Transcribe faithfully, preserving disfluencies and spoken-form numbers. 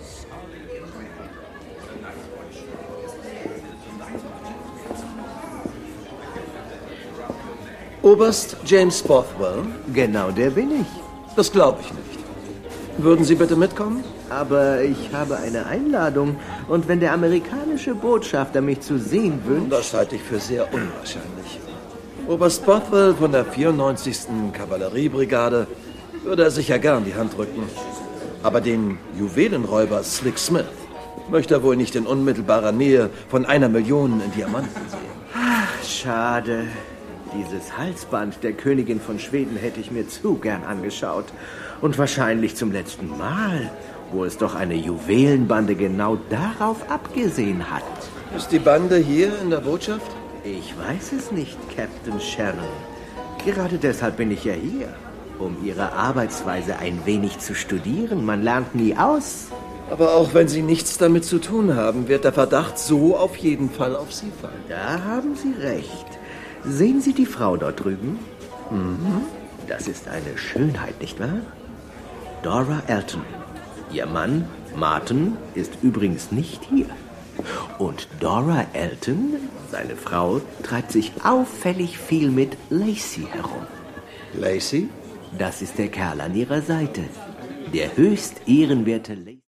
Oberst James Bothwell? Genau, der bin ich. Das glaube ich nicht. Würden Sie bitte mitkommen? Aber ich habe eine Einladung. Und wenn der amerikanische Botschafter mich zu sehen wünscht... Das halte ich für sehr unwahrscheinlich. Oberst Bothwell von der vierundneunzigsten Kavalleriebrigade würde er sicher gern die Hand drücken. Aber den Juwelenräuber Slick Smith möchte er wohl nicht in unmittelbarer Nähe von einer Million in Diamanten sehen. Ach, schade. Dieses Halsband der Königin von Schweden hätte ich mir zu gern angeschaut. Und wahrscheinlich zum letzten Mal, wo es doch eine Juwelenbande genau darauf abgesehen hat. Ist die Bande hier in der Botschaft? Ich weiß es nicht, Captain Shannon. Gerade deshalb bin ich ja hier, um Ihre Arbeitsweise ein wenig zu studieren. Man lernt nie aus. Aber auch wenn Sie nichts damit zu tun haben, wird der Verdacht so auf jeden Fall auf Sie fallen. Da haben Sie recht. Sehen Sie die Frau dort drüben? Mhm. Das ist eine Schönheit, nicht wahr? Dora Elton. Ihr Mann, Martin, ist übrigens nicht hier. Und Dora Elton, seine Frau, treibt sich auffällig viel mit Lacey herum. Lacey? Das ist der Kerl an ihrer Seite. Der höchst ehrenwerte Lacey.